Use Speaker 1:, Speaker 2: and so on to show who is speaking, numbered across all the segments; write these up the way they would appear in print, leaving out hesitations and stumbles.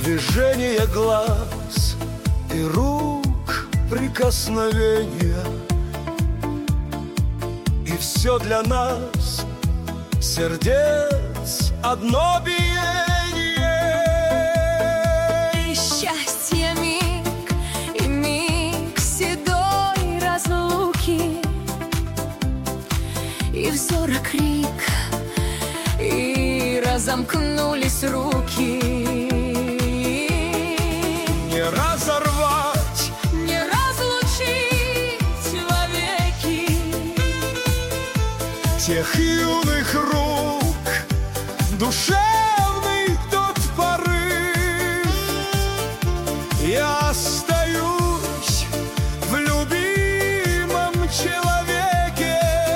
Speaker 1: движение глаз и рук, прикосновения. И все для нас, сердец, одно биение.
Speaker 2: И счастье миг, и миг седой разлуки, и взора крик, и разомкнулись руки.
Speaker 1: Не разорвать,
Speaker 2: Не разлучить вовеки
Speaker 1: тех юных рук, душевный тот порыв. Я остаюсь в любимом человеке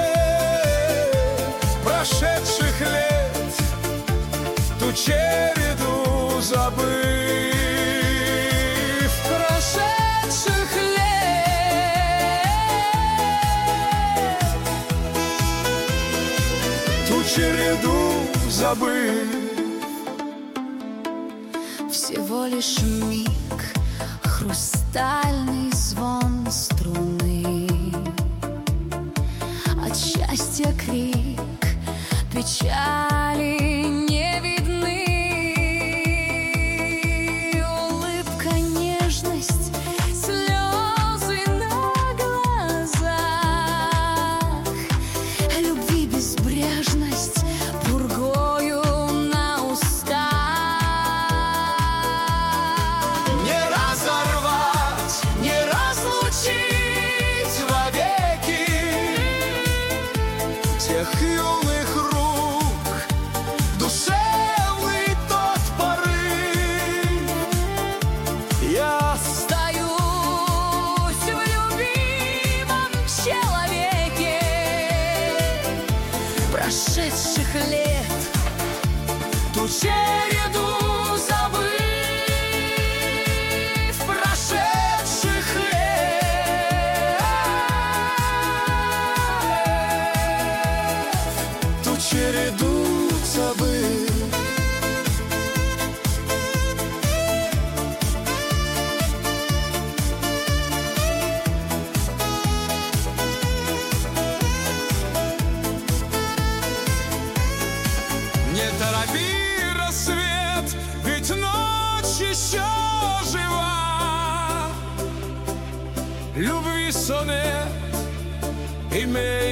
Speaker 1: прошедших лет, ту череду забыв.
Speaker 2: прошедших лет.
Speaker 1: Ту череду забыв.
Speaker 2: Всего лишь миг, хрустальный звон струны, от счастья крик, печали не видны. Улыбка, нежность, слезы на глазах, любви безбрежность пургою на устах.
Speaker 1: Не разорвать, не разлучить вовеки тех юных рук, душевный тот порыв. Я
Speaker 2: Остаюсь в любимом человеке прошедших лет,
Speaker 1: ту череду забыв. Прошедших лет, ту череду забыв. Не торопи рассвет, ведь ночь еще жива. Любви сонет имеет